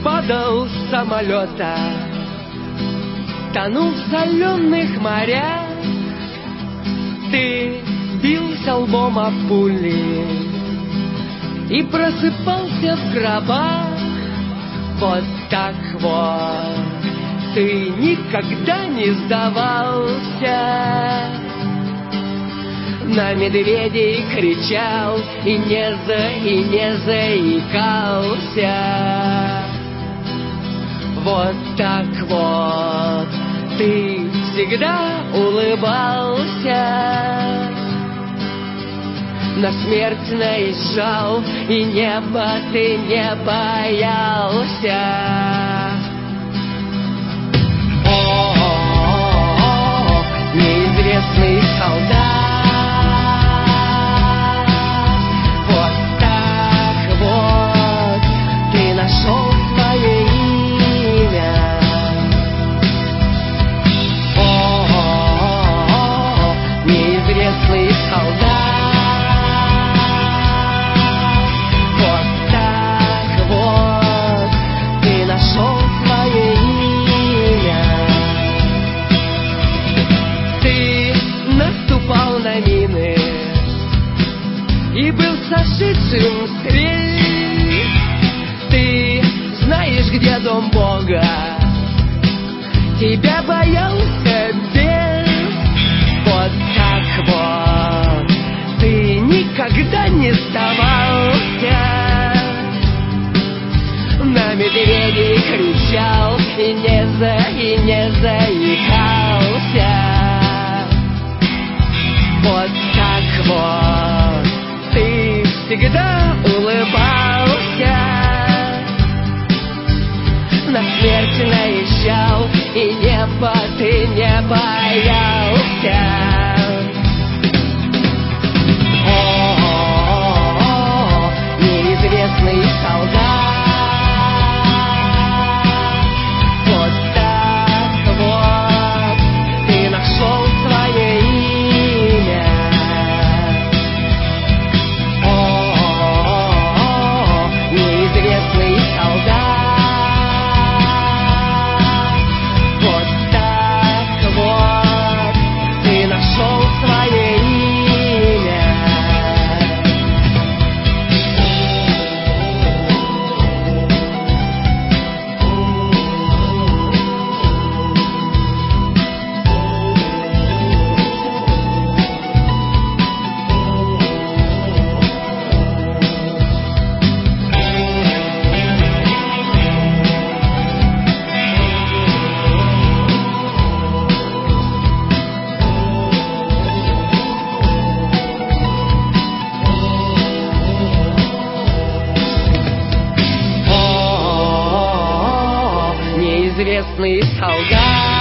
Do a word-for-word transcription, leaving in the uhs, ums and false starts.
падал с самолета, тонул в соленых морях. Ты бился лбом об пули и просыпался в гробах. Вот так вот ты никогда не сдавался, на медведей кричал и не за, и не заикался. Вот так вот ты всегда улыбался, на смерть наезжал, и неба ты не боялся. О-о-о-о, неизвестный солдат, вот так вот ты нашел свое имя. О-о-о-о, неизвестный солдат, и был сошедшим с рельс. Ты знаешь, где дом Бога, тебя боялся бес. Вот так вот ты никогда не сдавался, на медведей кричал и не за, и не заикался. Вот так вот ты всегда улыбался, на смерть наезжал, и неба ты не боялся. О-о-о-о, неизвестный солдат, вот так вот ты нашел свое имя. Неизвестный солдат, вот так вот ты нашел свое имя. Неизвестный солдат.